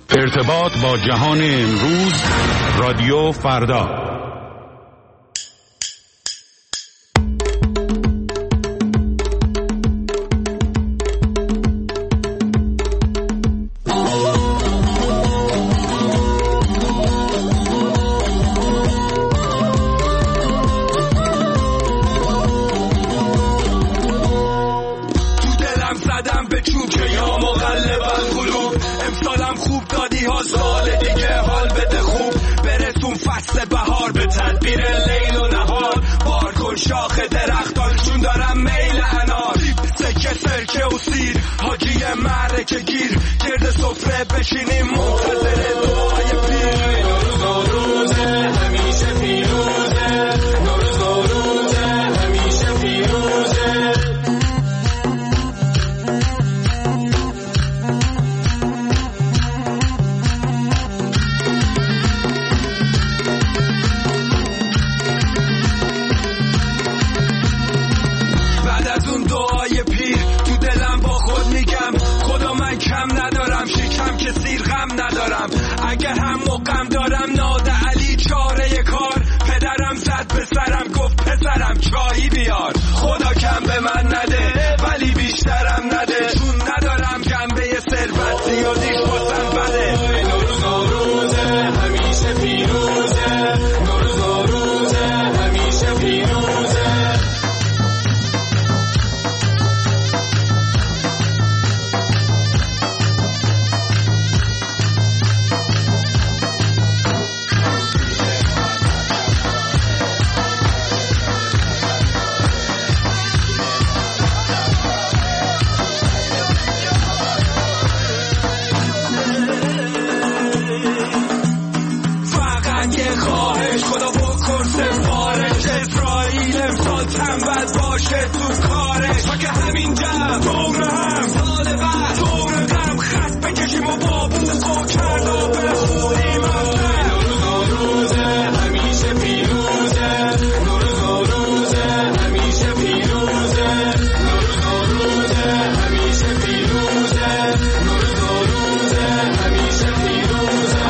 ارتباط با جهان امروز، رادیو فردا. بشینیم منتظر دعای پیر. نوروز همیشه پیروزه، نوروز همیشه پیروزه. بعد از اون دعای پیر تو دلم با خود میگم خدا من کم ندارم، شکم که سیر غم ندارم. اگر هم مقام دارم ناده علی چاره کار، پدرم زد به سرم گفت پسرم چایی بیار. خدا کم به من نده ولی بیشترم نده، چون ندارم جنبه ثروت زیادیش واسم بده. نوروز همیشه پیروزه، نوروز همیشه پیروزه. تو کارش و که همین جمع دور هم سال بعد دور غم خط بکشیم و با بوق و کرد و بخونیم نوروز همیشه پیروزه، نوروز همیشه پیروزه، نوروز همیشه پیروزه، نوروز همیشه پیروزه.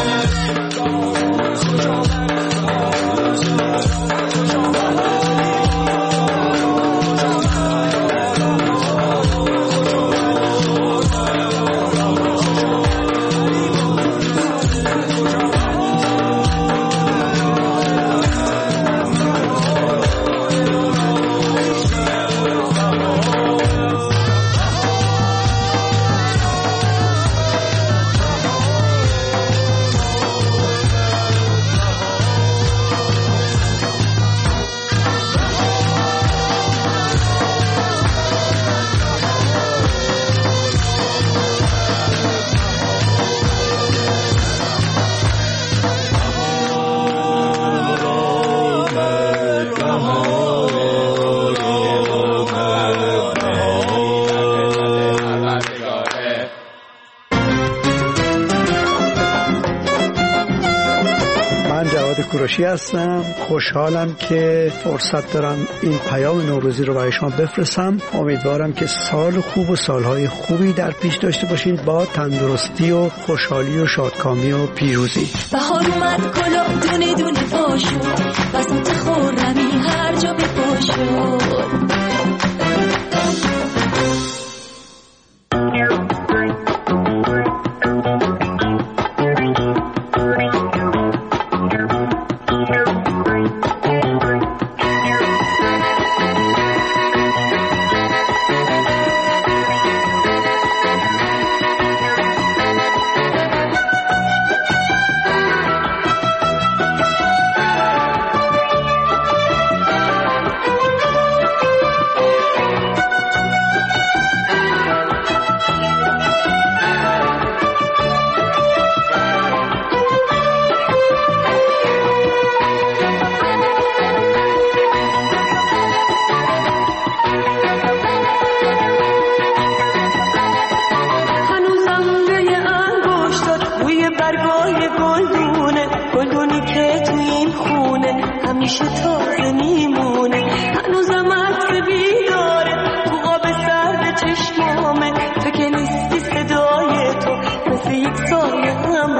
کوروشی هستم. خوشحالم که فرصت دارم این پیام نوروزی رو برای شما بفرستم. امیدوارم که سال خوب و سالهای خوبی در پیش داشته باشین با تندرستی و خوشحالی و شادکامی و پیروزی. بهار اومد گلا دونه دونه پاشو، بساط خورمی هر جا بپاشو. همیشه تازه میمونه، هنوزم عکس بیداره تو آب سرد چشمامه، تو که نیستی صدای تو مثل یک سایه هم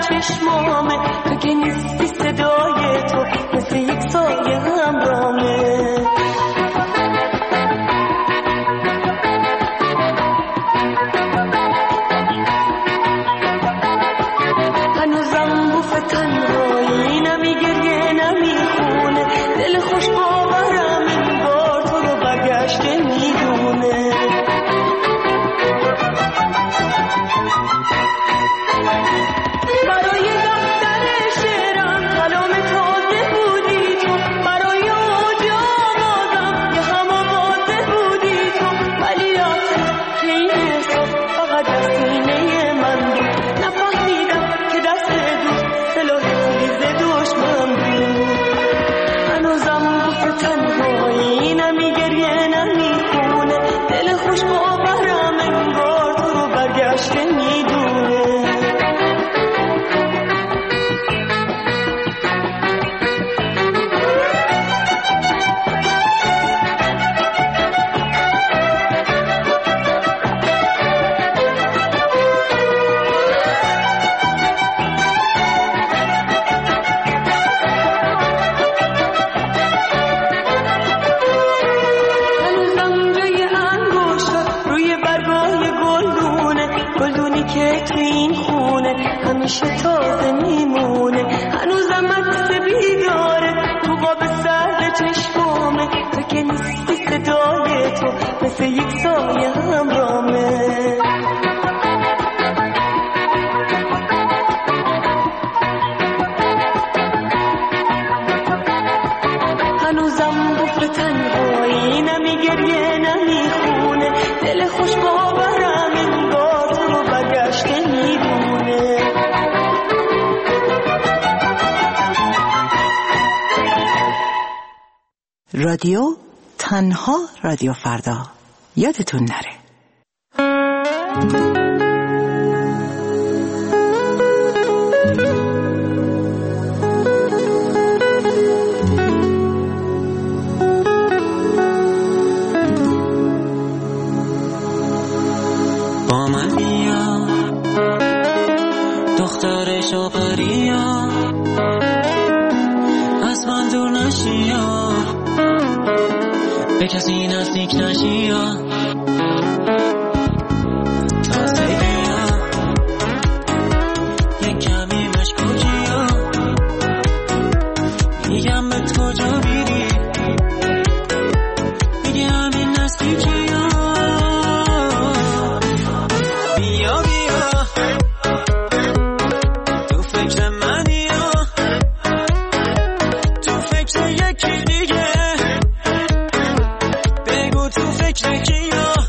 چشمامه، تو که نیستی صدای تو مثل یک سایه همراهمه. هنوزم بوف تنهایی نمیگریه نمیخونه، دل خوش باورم این بار تو رو برگشته میدونه. برای دفتر شعرم کلام تازه بودی تو، برای اوج آوازم یه هم آوازه بودی تو، ولی آخه که این احساس فقط در سینه من بود. نفهمیدم که دست دوست سلاح تیز دشمن بود. هنوزم بوف تنهایی نمیگریه نمیخونه، دل خوش باورم انگار تو رو برگشته میدونه. هنوزم جای انگشتات روی برگای گلدونی که تو این خونه همیشه تازه میمونه. هنوزم عکس بیداره تو قاب سرد چشمامه، تو که نیستی صدای تو مثل یک سایه همراهمه. هنوزم بوف تنهایی نمیگریه نمیخونه، دل خوش باورم انگار تو رو برگشته میدونه. رادیو تنها رادیو فردا، یادتون نره. با من بیا دختر شوقریا، از من دور نشیا، به کسی نزدیک نشیا. تازگیا یک کمی مشکوکیا، میگم به کجا میری، میگه همین نزدیکیا. بیا بیا تو فکر منی، تو فکر یکی دیگه، بگو تو فکر کیا.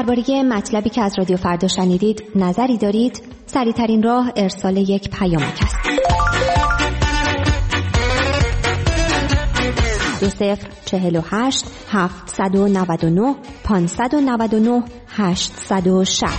درباره مطلبی که از رادیو فردا شنیدید نظری دارید؟ سریع‌ترین راه ارسال یک پیامک است. 2048 799 599 860.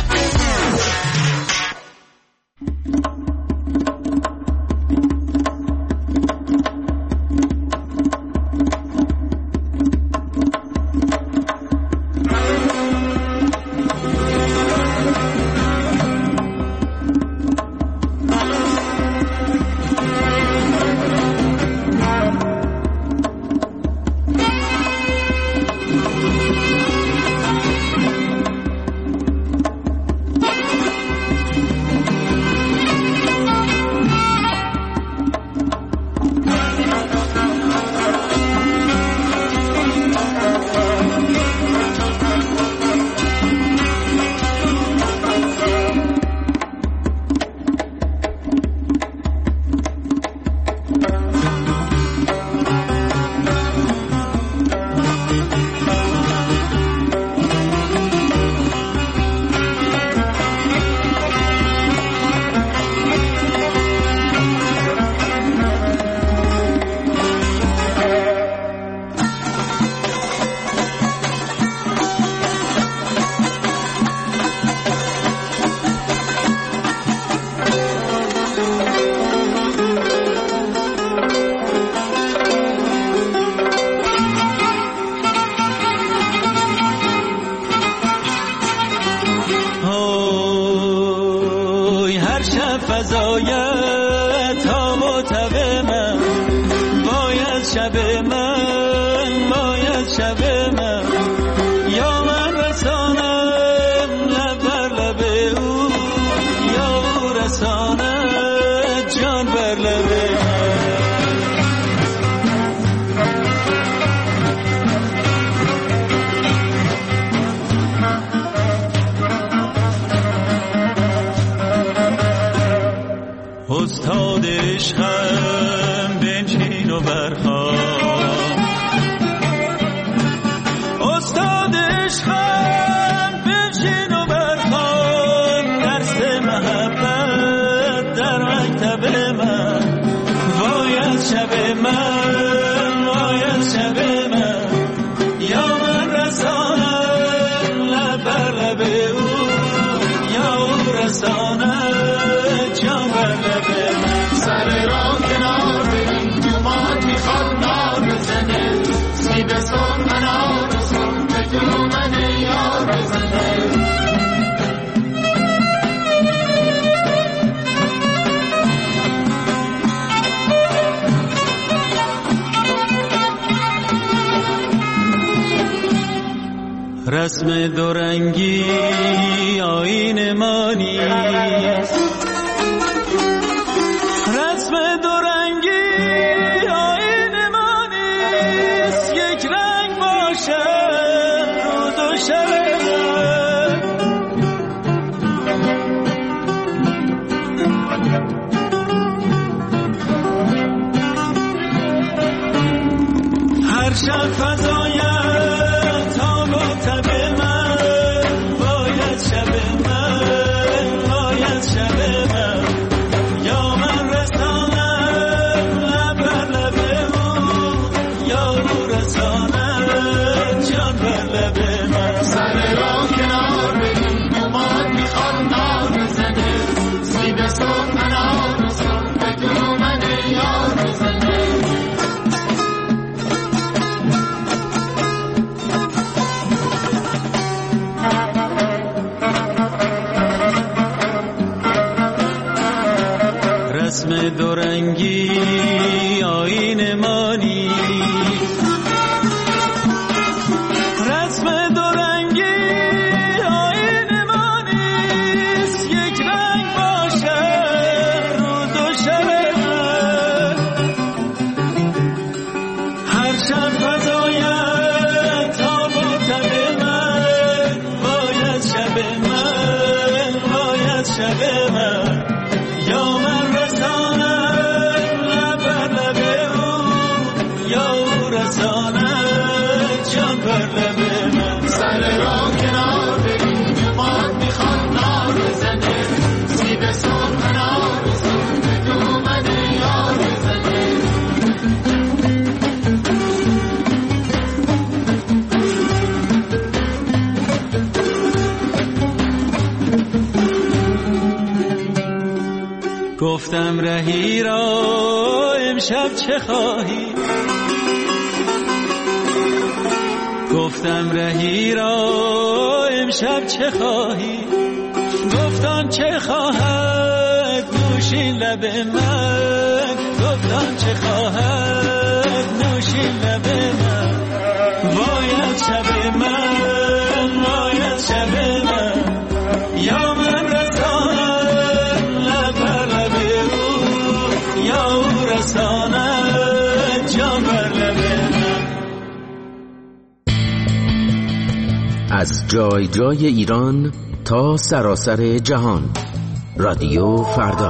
رسم دورنگی آیین ما نیست، رسم دورنگی آیین ما نیست، یک رنگ باشه روز و شب هر شب فضای رسم دورنگی آیین ما نیست، رسم دورنگی آیین ما نیست، یک رنگ باشه روز و شب هر شب فضای تاب و تب من باید شب من باید شب من یا من رسانم لب لب او یا او رهی را امشب چه خواهی؟ گفتم رهی را امشب چه خواهی؟ گفتم چه خواهد نوشین لب من، گفتم چه خواهد نوشین لب من. باید شب من، باید شب من، یا من رسانم لب بر لب او، یا او رسانم جان بر لب من. از جای جای ایران تا سراسر جهان، رادیو فردا.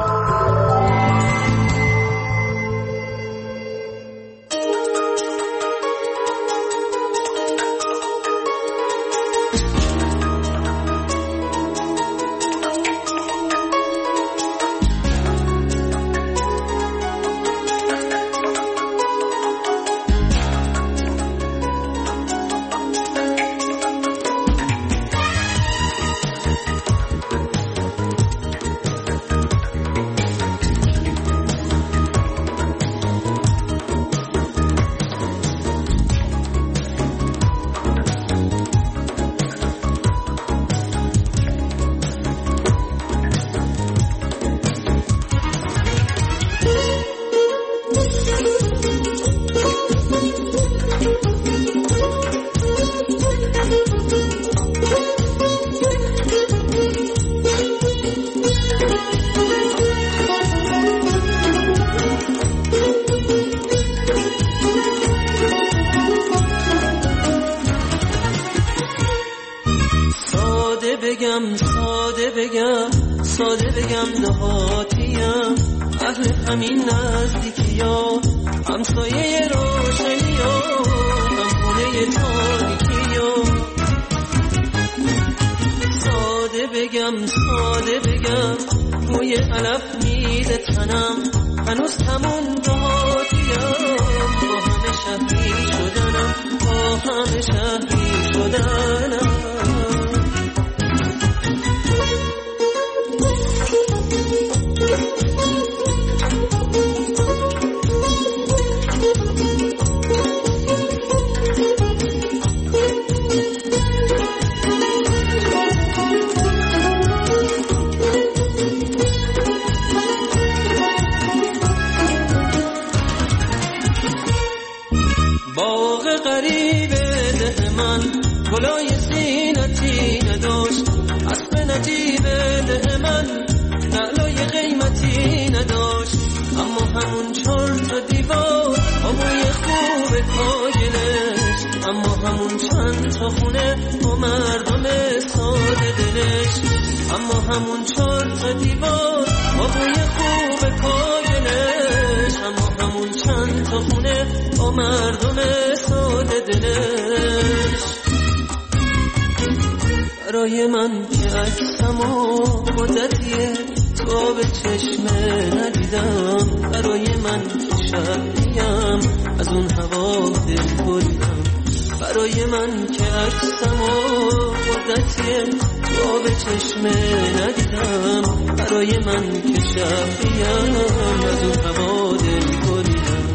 ساده بگم نهاتیم اهل همین نزدیکی ها، همسایه روشنی ها، هم خونه تاریکی ها. ساده بگم روی علف میده تنم، هنوز همون نهاتیم، با همه شهری شدنم، با همه شهری شدنم. گلای زینتی نداشت، اسب نجیب ده من نعلای قیمتی نداشت، اما همون 4 تا دیوار هموی خوب کاینش، اما همون چند تا خونه و مردم ساده دلش، اما همون 4 تا دیوار هموی خوب کاینش، اما همون چند تا خونه و مردم ساده دلش. برای من که عکسمو مدتیه تو به چشمه ندیدم، برای من که شهریم از اون هوا دل بریدم، برای من که عکسمو مدتیه تو به چشمه ندیدم، برای من که شهریم از اون هوا دل بریدم.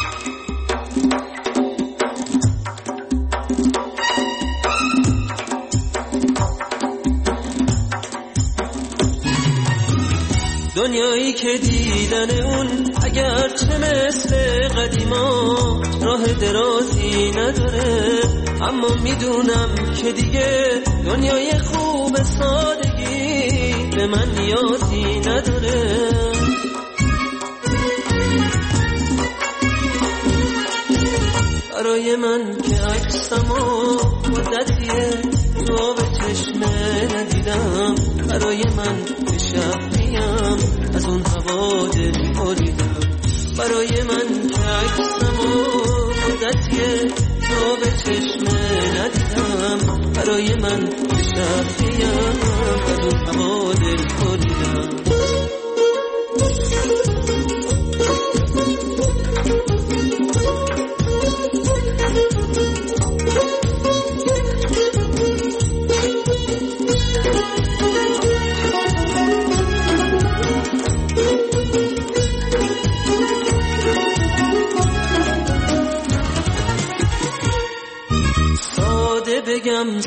دنیایی که دیدن اون اگرچه مثل قدیما راه درازی نداره، اما میدونم که دیگه دنیای خوب سادگی به من نیازی نداره. برای من که عکسمو مدتیه تو به چشمه ندیدم، برای من که شهریم از اون هوا دل بریدم، برای من که عکسمو مدتیه تو به چشمه ندیدم، برای من که شهریم از اون هوا دل بریدم. بگم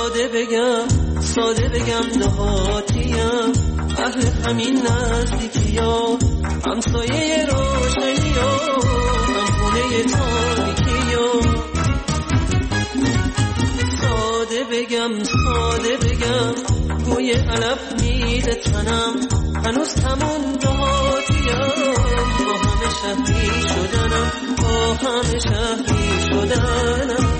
ساده بگم دهاتیم، اهل همین نزدیکی ها، همسایه روشنی ها، همخونه تاریکی ها. ساده بگم گوی علف میده تنم، هنوز همون دهاتیم، با همه شهری شدنم، با همه شهری شدنم.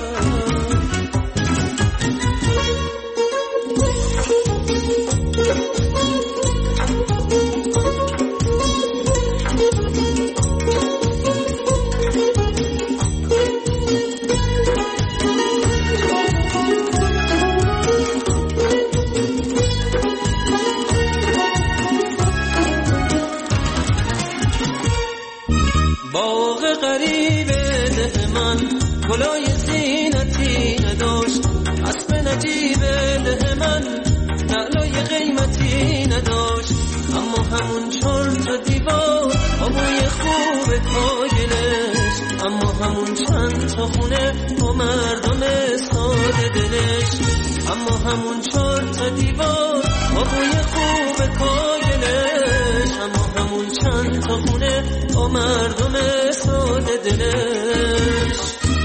باغ غریب ده من گلای زینتی نداشت، اسب نجیب ده من نعلای قیمتی نداشت، اما همون 4 تا دیوار آبوی خوب کاگلش، اما همون چند تا خونه با مردم ساده دلش، اما همون 4 تا دیوار آبوی خوب کاگلش، اما همون چند تا خونه با مردم ساده دلش.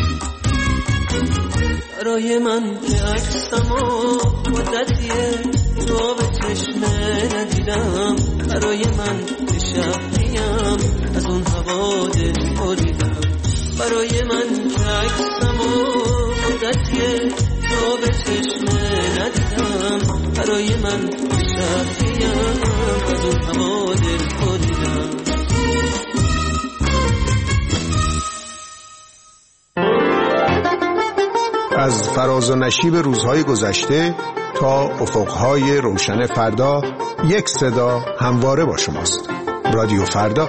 برای من که عکسمو مدتیه رو به چشمه ندیدم، برای من که شهریم از اون هوا دل بریدم، برای من که عکسمو مدتیه رو به چشمه ندیدم، برای من که شهریم از اون هوا دل بریدم. از فراز و نشیب روزهای گذشته تا افقهای روشن فردا، یک صدا همواره با شماست. رادیو فردا.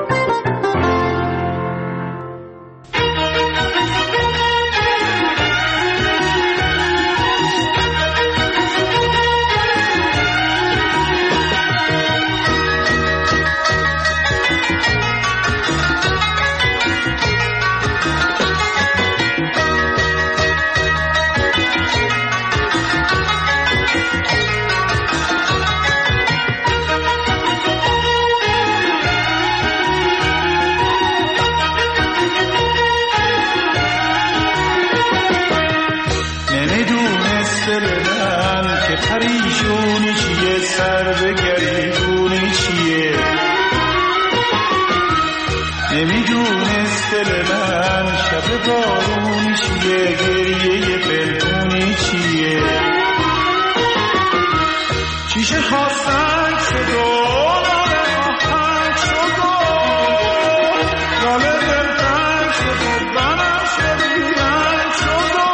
پریشونی چیه، سر به گریبونی چیه، نمیدونست دل من شب بارونی چیه، گریه پلکونی چیه. چیشه خواستنگ شد و آهنگ شد و لاله دلتنگ شد و بنم شد بیرنگ شد و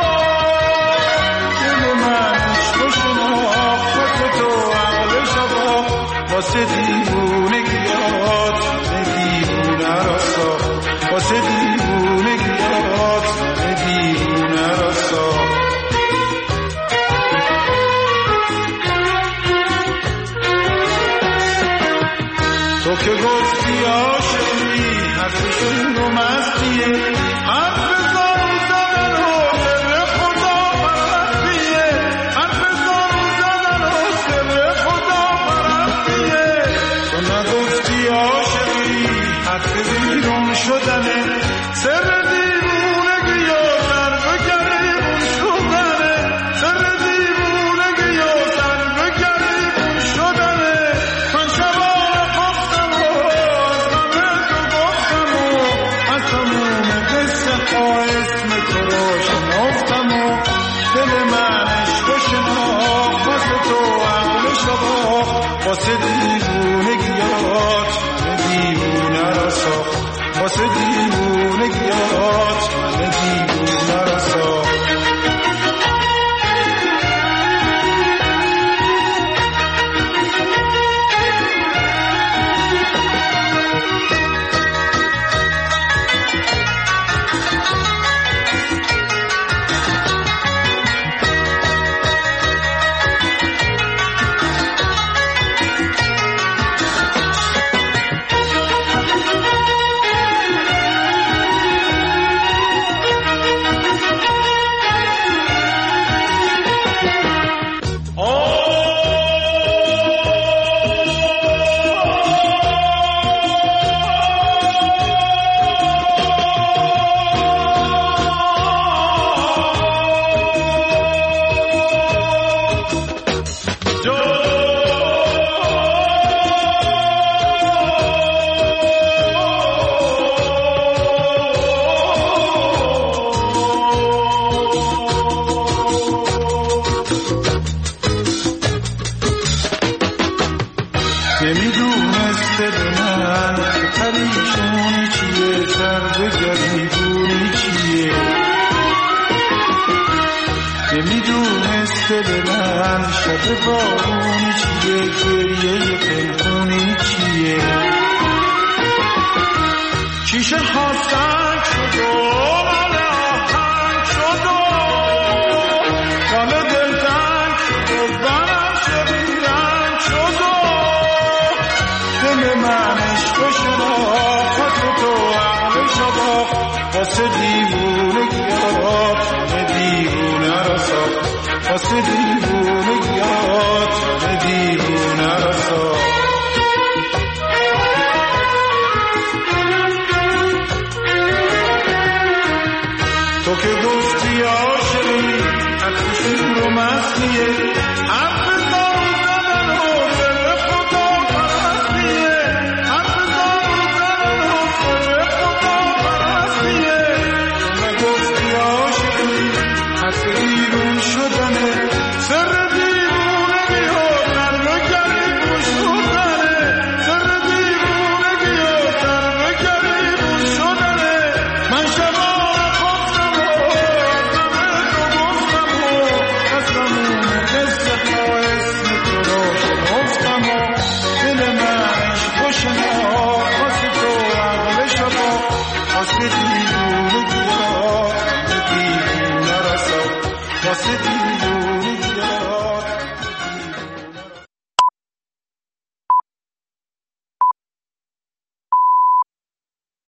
دل من واسه دیوونگیات دیوونه را سا، واسه دیوونگیات دیوونه را سا. تو که گفتی عاشقی حرفشون رو مستیه، حرف زارو زدن و سر خدا پرستیه، حرف زارو زدن و سر خدا پرستیه. تو نگفتی عاشقی حرف بیرون شدنه، سر دیوونگی و سر به گریبون شدنه، سر دیوونگی و سر به گریبون شدنه. من شبانه خواستم و از همه تو گفتم و از تموم قصه ها اسم تو رو شناختم و دل من عشق و شناخت، واسه تو عقل شباخت، واسه دیوونگیات دیوونه را ساخت، واسه دیوونگیات دیوونه را ساخت. حرف بارونی چیه، گریه پنهونی چیه. شیشه ها سنگ شد و مال آهنگ شد و دل دلتنگ شد و بنفشه بیرنگ شد و دل من عشق شناخت تو عقل شباخت واسه دیوونگیات همه دیوونه را ساخت واسه دیوونگیات همه دیوونه را ساخت. تو که گفتی عاشقی حرف شور و مستیه، حرف زار زدن و سر خدا پرستیه، حرف زار زدن و سر خدا پرستیه. تو نگفتی عاشقی حرف دیرون شدنه، سر دیوونگی ها در بگری گشودنه، سر دیوونگی ها در بگری گشودنه. من شبا Did you